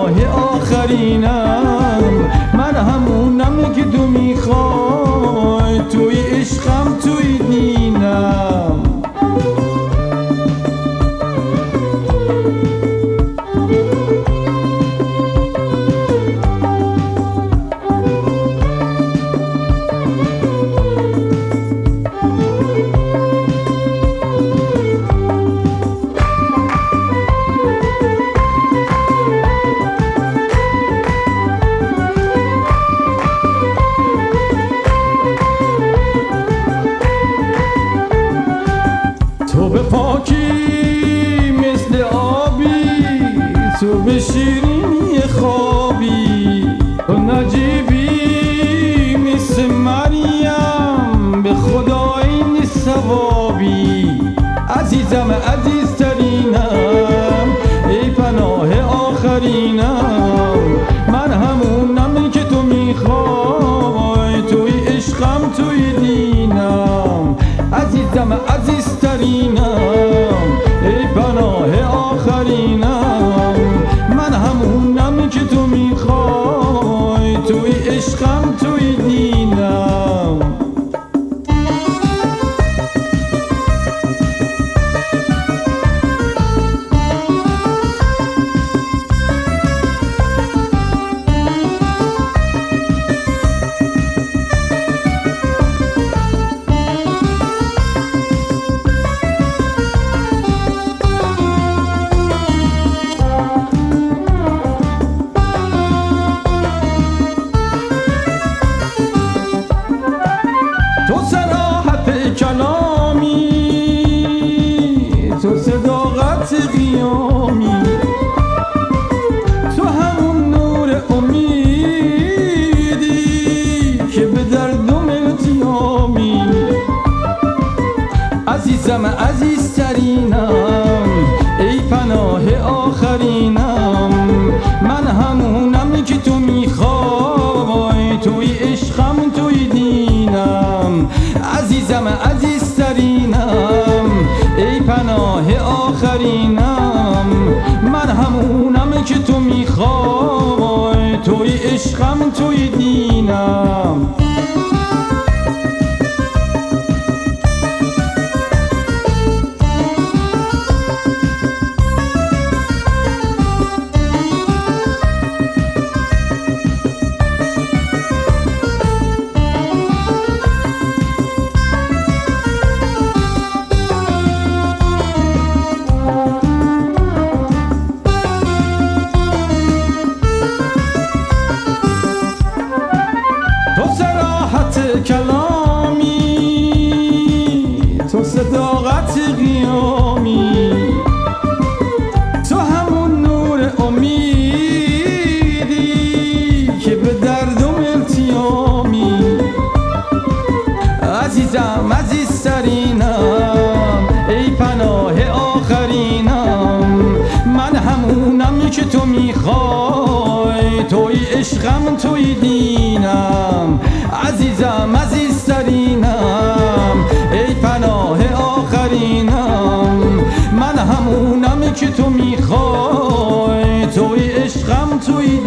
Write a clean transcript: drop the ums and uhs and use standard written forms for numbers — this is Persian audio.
پناه آخرینم، من همونم که تو میخوای، توی عشقم توی دینم. تو به پاکی مثل آبی، تو به شیرینی خوابی، تو نجیبی مثل مریم، به خدا این ثوابی. عزیزم عزیزترینم، ای پناه آخرینم، من همونم که تو میخوای، توی عشقم توی دینم. عزیزم عزیزترینم، ای پناه آخرینم، من همونم که تو میخوای، توی عشقم توی دینم. تو صراحت کلامی، تو صداقت قیامی، تو همون نور امیدی که به دردم التیامی. عزیزم عزیزترینم، ای پناه آخرینم، من همونم که تو میخوای، توی عشقم توی دینم. عزیزم عزیزترینم، ای پناه آخرینم، من همونم که تو میخوای، توی عشقم توی دینم. تو صراحت کلامی، تو صداقت قیامی، تو همون نور امیدی که به دردم التیامی. عزیزم عزیزترینم، ای پناه آخرینم، من همونم که تو میخوای، توی عشقم توی دینم. عزیزم عزیزترینم، ای پناه آخرینم، من همونم که تو میخوای، توی عشقم توی